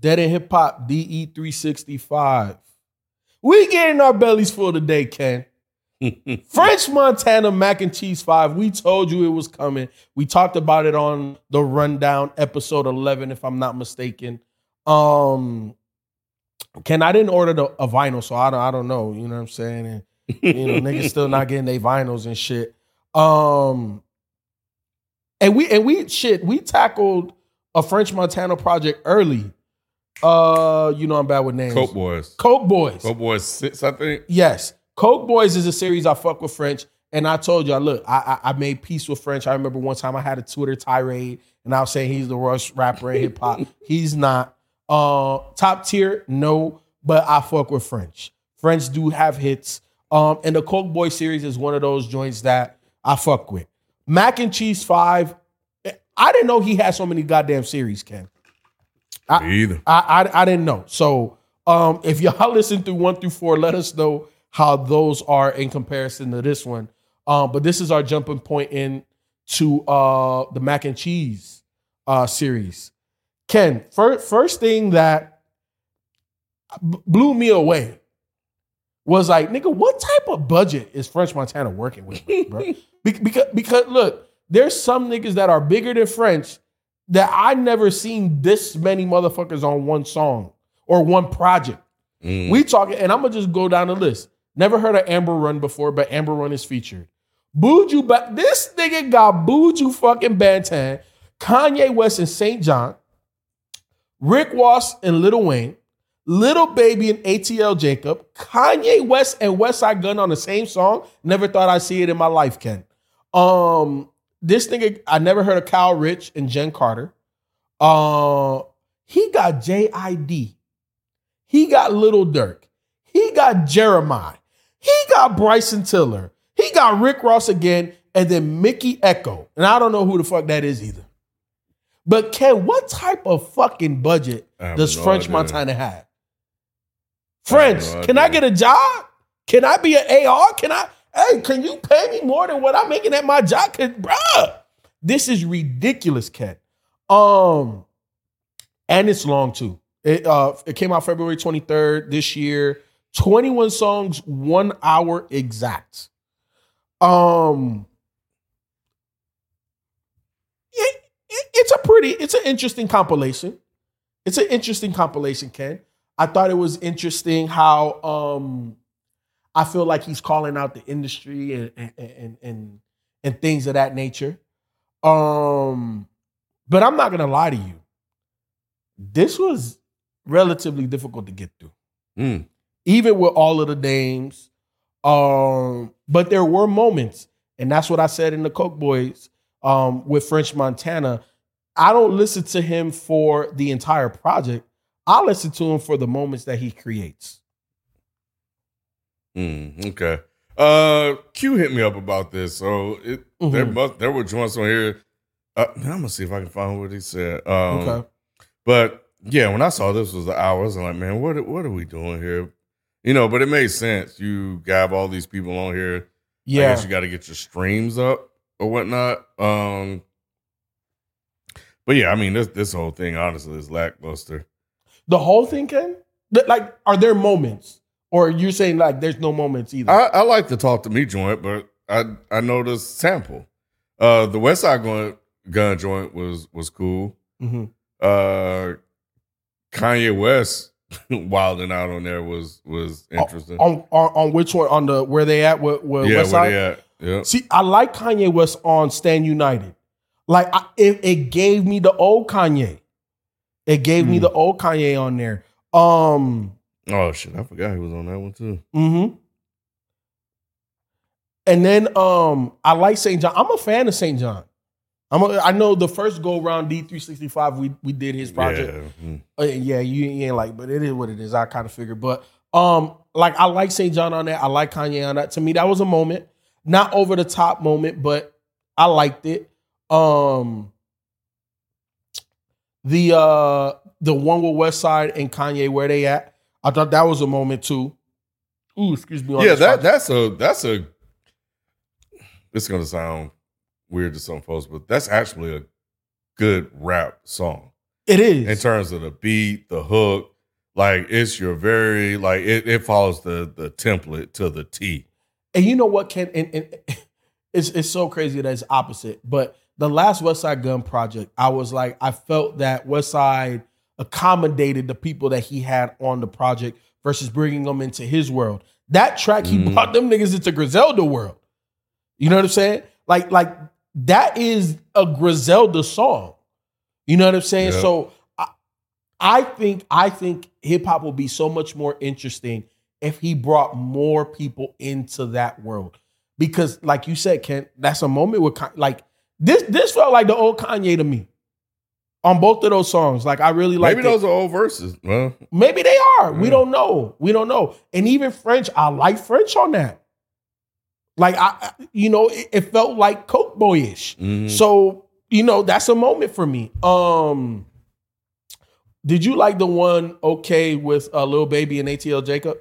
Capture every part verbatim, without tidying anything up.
Dead in Hip Hop, D E three sixty-five. We getting our bellies full today, Ken. French Montana Mac and Cheese five. We told you it was coming. We talked about it on the Rundown, episode eleven, if I'm not mistaken. Um, Ken, I didn't order the, a vinyl, so I don't, I don't know. You know what I'm saying? And, you know, niggas still not getting their vinyls and shit. Um, and we and we shit, we tackled a French Montana project early. Uh, you know I'm bad with names. Coke Boys. Coke Boys. Coke Boys six, I think. Yes. Coke Boys is a series I fuck with French. And I told y'all, look, I, I I made peace with French. I remember one time I had a Twitter tirade and I was saying he's the worst rapper in hip hop. He's not. Uh, top tier, no, but I fuck with French. French do have hits. Um, and the Coke Boy series is one of those joints that I fuck with. Mac and Cheese five. I didn't know he had so many goddamn series, Ken. I, Me either. I, I I didn't know. So um, if y'all listen through one through four, let us know how those are in comparison to this one. Um, but this is our jumping point in to uh, the Mac and Cheese uh, series. Ken, first, first thing that b- blew me away was like, nigga, what type of budget is French Montana working with, bro? Be- because, because look, there's some niggas that are bigger than French that I never seen this many motherfuckers on one song or one project. Mm. We talking, and I'm gonna just go down the list. Never heard of Amber Run before, but Amber Run is featured. Buju, ba- this nigga got Buju fucking Bantan, Kanye West and Saint John, Rick Ross and Lil Wayne, Lil Baby and A T L Jacob, Kanye West and Westside Gunn on the same song. Never thought I'd see it in my life, Ken. Um, this nigga, I never heard of Kyle Rich and Jen Carter. Uh, he got J I D. He got Lil Durk. He got Jeremiah. He got Bryson Tiller. He got Rick Ross again, and then Mickey Echo. And I don't know who the fuck that is either. But Ken, what type of fucking budget does no French idea. Montana have? French, I no can I get a job? Can I be an A R? Can I, hey, can you pay me more than what I'm making at my job? Cause bruh, this is ridiculous, Ken. Um, and it's long too. It uh it came out February twenty-third this year. twenty-one songs, one hour exact. Um, it, it, it's a pretty, it's an interesting compilation. It's an interesting compilation, Ken. I thought it was interesting how um, I feel like he's calling out the industry and and and and, and things of that nature. Um, but I'm not gonna lie to you. This was relatively difficult to get through. Mm. Even with all of the names. Um, but there were moments, and that's what I said in the Coke Boys um, with French Montana. I don't listen to him for the entire project. I listen to him for the moments that he creates. Mm, okay. Uh, Q hit me up about this. So it, mm-hmm. there, must, there were joints on here. Uh, I'm going to see if I can find what he said. Um, okay. But yeah, when I saw this was the hours, I'm like, man, what, what are we doing here? You know, but it made sense. You have all these people on here. Yeah. I guess you got to get your streams up or whatnot. Um, but yeah, I mean, this this whole thing, honestly, is lackluster. The whole thing, Ken? Like, are there moments? Or you're saying, like, there's no moments either? I, I like the Talk to Me joint, but I I know the sample. Uh, the Westside Gunn, Gun joint was, was cool. Mm-hmm. Uh, Kanye West wilding out on there was was interesting. On, on on which one? On the where they at? With, with yeah, West where Side? they at? Yeah. See, I like Kanye West on Stand United. Like I, it, it gave me the old Kanye. It gave mm. me the old Kanye on there. Um. Oh shit! I forgot he was on that one too. Mm-hmm. And then um, I like Saint John. I'm a fan of Saint John. I'm a, I know the first go round D three sixty-five we we did his project. Yeah, mm. uh, yeah you, you ain't like, but it is what it is. I kind of figured, but um, like I like Saint John on that. I like Kanye on that. To me, that was a moment, not over the top moment, but I liked it. Um, the uh the one with Westside and Kanye, where they at? I thought that was a moment too. Ooh, excuse me. Yeah, that that's a that's a. It's gonna sound weird to some folks, but that's actually a good rap song. It is. In terms of the beat, the hook, like it's your very like it, it follows the the template to the T. And you know what, Ken? And, and it's it's so crazy that it's opposite. But the last West Side Gun project, I was like, I felt that West Side accommodated the people that he had on the project versus bringing them into his world. That track, he mm. brought them niggas into Griselda world. You know what I'm saying? Like, like that is a Griselda song. You know what I'm saying? Yep. So I, I think I think hip hop will be so much more interesting if he brought more people into that world. Because, like you said, Ken, that's a moment where like this this felt like the old Kanye to me. On both of those songs. Like I really like Maybe those it. are old verses. Well, maybe they are. Yeah. We don't know. We don't know. And even French, I like French on that. Like I, you know, it, it felt like Coke Boyish. Mm-hmm. So, you know, that's a moment for me. Um, did you like the one okay with uh, Lil Baby and A T L Jacob?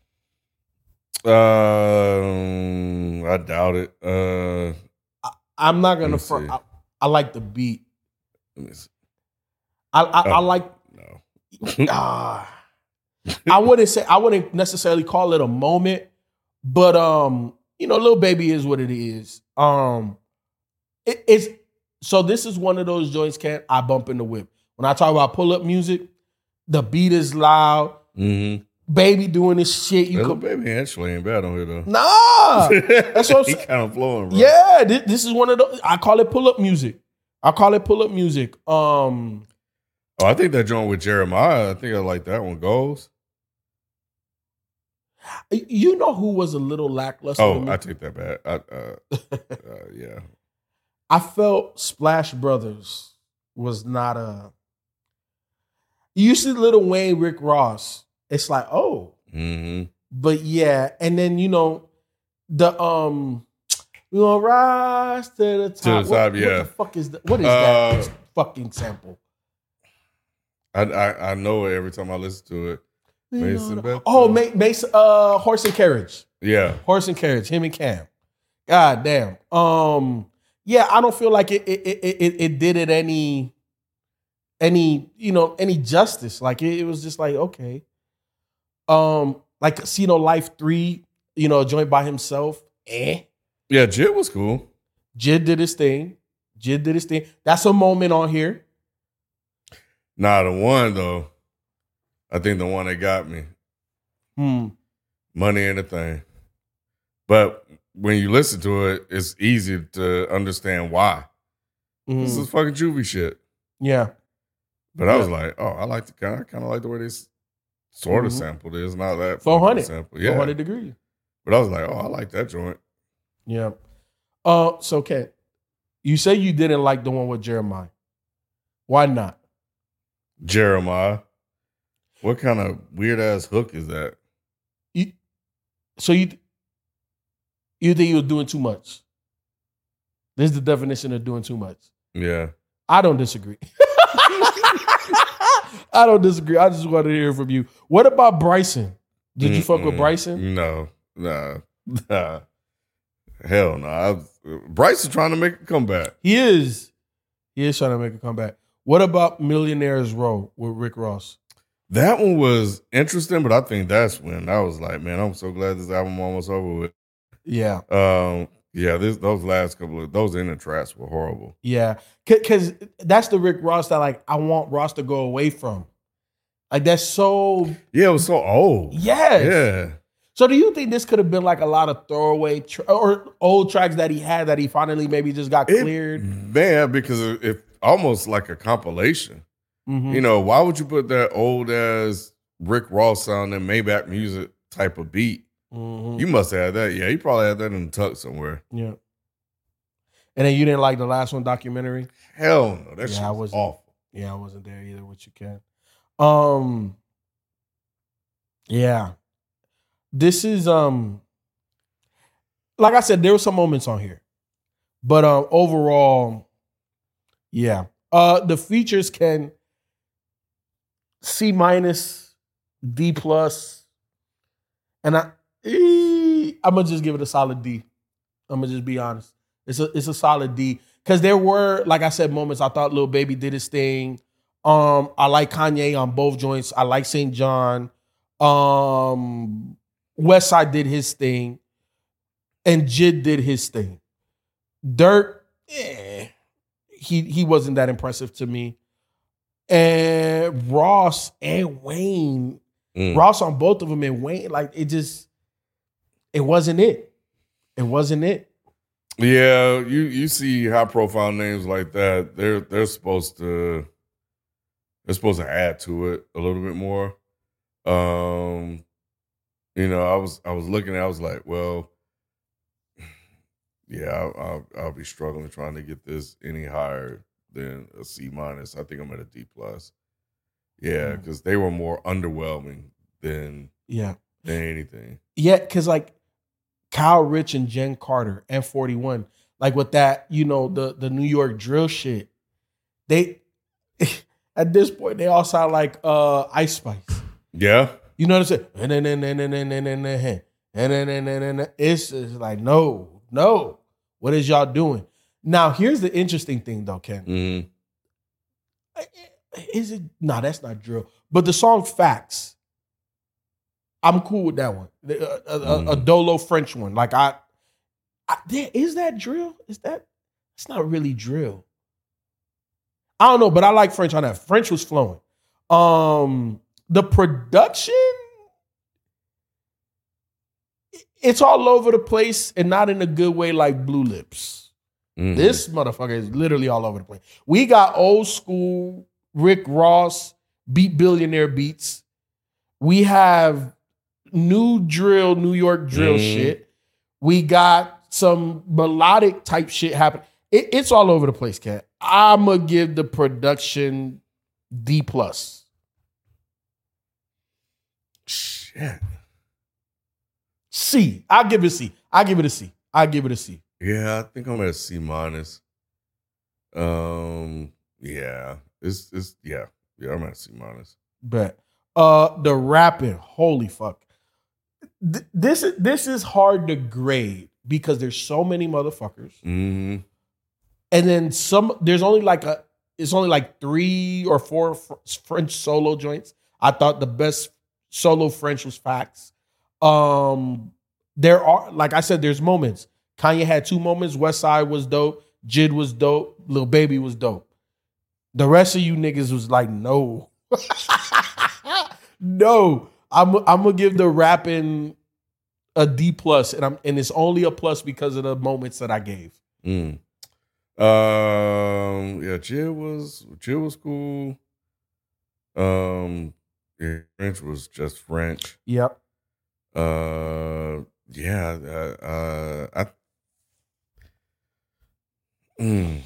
Um, I doubt it. Uh, I, I'm not gonna. Fr- I, I like the beat. Let me see. I I, oh, I like. No. uh, I wouldn't say. I wouldn't necessarily call it a moment, but um, you know, Lil Baby is what it is. Um, it, it's so. This is one of those joints. Can't I bump in the whip when I talk about pull up music? The beat is loud. Mm-hmm. Baby doing this shit. You could, Baby actually ain't bad on here though. Nah, that's what I'm saying. He kind of flowing, bro. Yeah, this, this is one of those. I call it pull up music. I call it pull up music. Um, oh, I think that joint with Jeremiah. I think I like that one. Goes. You know who was a little lackluster? Oh, I take that back. I, uh, uh, yeah, I felt Splash Brothers was not a. You see Lil Wayne, Rick Ross. It's like, oh, mm-hmm. But yeah, and then you know the um, we gonna rise to the top. To the top, what, yeah. What the fuck is that? What is uh, that fucking sample? I, I I know it every time I listen to it. Mason Beth. Oh, Mason, uh, Horse and Carriage. Yeah, Horse and Carriage. Him and Cam. God damn. Um, yeah, I don't feel like it it it it, it did it any any you know any justice. Like it, it was just like okay. Um, like Casino Life three, you know, a joint by himself. Eh. Yeah, Jid was cool. Jid did his thing. Jid did his thing. That's a moment on here. Nah, the one though. I think the one that got me. Hmm. Money Ain't a Thing. But when you listen to it, it's easy to understand why. Mm-hmm. This is fucking juvie shit. Yeah. But I was like, oh, I like the kind. I kind of like the way this sort of mm-hmm. sampled is. Not that four hundred sample. Yeah. four hundred degrees. But I was like, oh, I like that joint. Yeah. Uh, so, Ken, you say you didn't like the one with Jeremiah. Why not? Jeremiah. What kind of weird ass hook is that? You, so you you think you were doing too much? This is the definition of doing too much. Yeah. I don't disagree. I don't disagree. I just wanted to hear from you. What about Bryson? Did you Mm-mm. fuck with Bryson? No. Nah. Nah. Hell no. Nah. Bryson's trying to make a comeback. He is. He is trying to make a comeback. What about Millionaire's Row with Rick Ross? That one was interesting, but I think that's when I was like, man, I'm so glad this album almost over with. Yeah. Um, yeah, this those last couple of those inner tracks were horrible. Yeah. Cause that's the Rick Ross that like I want Ross to go away from. Like that's so Yeah, it was so old. Yes. Yeah. So do you think this could have been like a lot of throwaway tra- or old tracks that he had that he finally maybe just got cleared? Man, because it, it almost like a compilation. Mm-hmm. You know, why would you put that old ass Rick Ross sound and Maybach music type of beat? Mm-hmm. You must have had that. Yeah, he probably had that in the tuck somewhere. Yeah. And then you didn't like the last one documentary? Hell no. That yeah, shit was awful. Yeah, I wasn't there either, which you can. Um, yeah. This is, um, like I said, there were some moments on here. But um, overall, yeah. Uh, the features can C minus, D plus, and I, eh, I'm gonna just give it a solid D. I'm gonna just be honest. It's a it's a solid D because there were, like I said, moments I thought Lil Baby did his thing. Um, I like Kanye on both joints. I like Saint John. Um, Westside did his thing, and Jid did his thing. Dirt, eh, he he wasn't that impressive to me. And Ross and Wayne, mm. Ross on both of them, and Wayne, like it just, it wasn't it. It wasn't it. Yeah, you you see high profile names like that, they're they're supposed to they're supposed to add to it a little bit more. Um, you know, I was I was looking at, I was like, well, yeah, I'll, I'll, I'll be struggling trying to get this any higher than a C minus. I think I'm at a D plus. Yeah, because they were more underwhelming than yeah than anything. Yeah, because like Kyle Rich and Jen Carter and forty-one, like with that, you know, the the New York drill shit, they at this point they all sound like uh Ice Spice. Yeah, you know what I'm saying? And it's just like no, no. What is y'all doing? Now here's the interesting thing though, Ken. Mm-hmm. Is it? No, that's not drill. But the song Facts, I'm cool with that one. A, a, mm. a, a Dolo French one. Like I, I, is that drill? Is that? It's not really drill. I don't know, but I like French on that. French was flowing. Um, the production, it's all over the place and not in a good way like Blue Lips. Mm. This motherfucker is literally all over the place. We got old school Rick Ross beat billionaire beats. We have new drill, New York drill mm. shit. We got some melodic type shit happening. It, it's all over the place, Cat. I'ma give the production D plus. Shit. C. I'll give it a C. I'll give it a C. I'll give it a C. Yeah, I think I'm at a C minus. Um, yeah. It's it's yeah. Yeah, I'm at C minus. Bet. Uh the rapping, holy fuck. Th- this is this is hard to grade because there's so many motherfuckers. Mm-hmm. And then some there's only like a it's only like three or four fr- French solo joints. I thought the best solo French was Facts. Um there are, like I said, there's moments. Kanye had two moments. Westside was dope. Jid was dope. Lil Baby was dope. The rest of you niggas was like, no. no. I'm I'm gonna give the rapping a D plus, and I'm and it's only a plus because of the moments that I gave. Mm. Um yeah, Jid was Jid was cool. Um yeah, French was just French. Yep. Uh yeah, uh, uh I mm.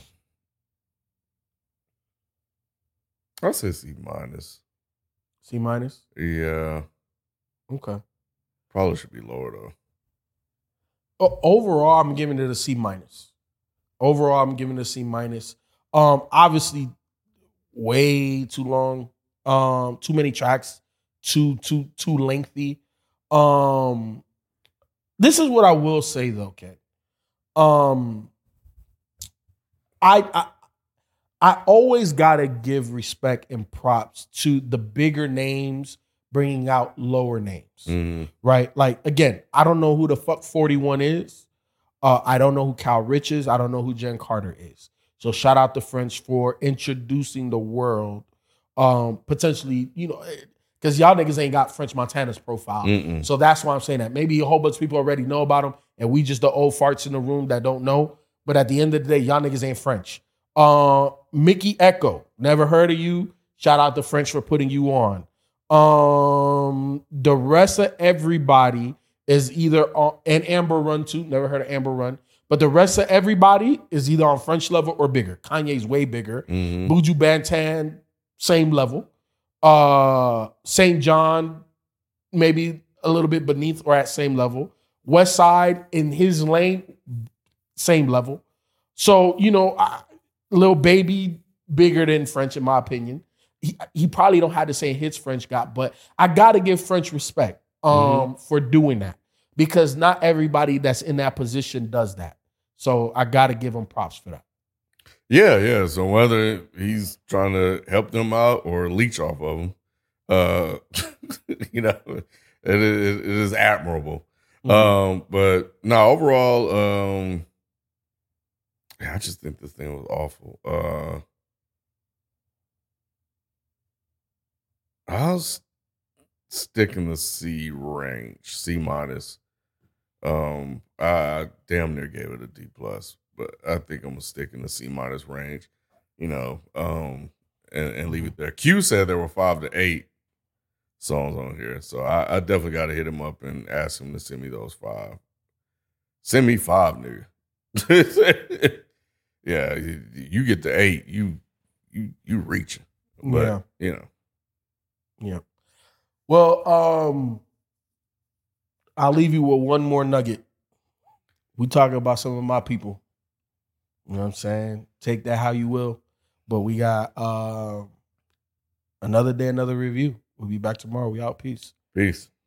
I'll say C minus. C minus? Yeah. Okay. Probably should be lower though. O- overall, I'm giving it a C minus. Overall, I'm giving it a C minus. Um, obviously, way too long. Um, too many tracks. Too too too lengthy. Um, this is what I will say though, Ken. Um, I I. I always gotta give respect and props to the bigger names bringing out lower names, mm-hmm. right? Like again, I don't know who the fuck forty-one is. Uh, I don't know who Kyle Rich is. I don't know who Jen Carter is. So shout out to French for introducing the world, um, potentially, you know, because y'all niggas ain't got French Montana's profile. Mm-mm. So that's why I'm saying that. Maybe a whole bunch of people already know about him, and we just the old farts in the room that don't know. But at the end of the day, y'all niggas ain't French. Uh, Mickey Echo, never heard of you. Shout out to French for putting you on. Um, the rest of everybody is either on, and Amber Run too. Never heard of Amber Run, but the rest of everybody is either on French level or bigger. Kanye's way bigger. Mm-hmm. Buju Banton, same level. Uh, Saint John, maybe a little bit beneath or at same level. Westside in his lane, same level. So you know. I, Lil Baby, bigger than French, in my opinion. He, he probably don't have the same hits French got, but I got to give French respect um, mm-hmm. for doing that because not everybody that's in that position does that. So I got to give him props for that. Yeah, yeah. So whether he's trying to help them out or leech off of them, uh, you know, it, it, it is admirable. Mm-hmm. Um, but no, overall, um, I just think this thing was awful. Uh, I was sticking the C range, C minus. Um, I damn near gave it a D plus, but I think I'm gonna stick in the C minus range, you know, um, and, and leave it there. Q said there were five to eight songs on here, so I, I definitely got to hit him up and ask him to send me those five. Send me five, nigga. Yeah, you, you get to eight, you you you reaching, but yeah. you know, yeah. Well, um. I'll leave you with one more nugget. We talking about some of my people. You know what I'm saying? Take that how you will. But we got uh, another day, another review. We'll be back tomorrow. We out. Peace. Peace.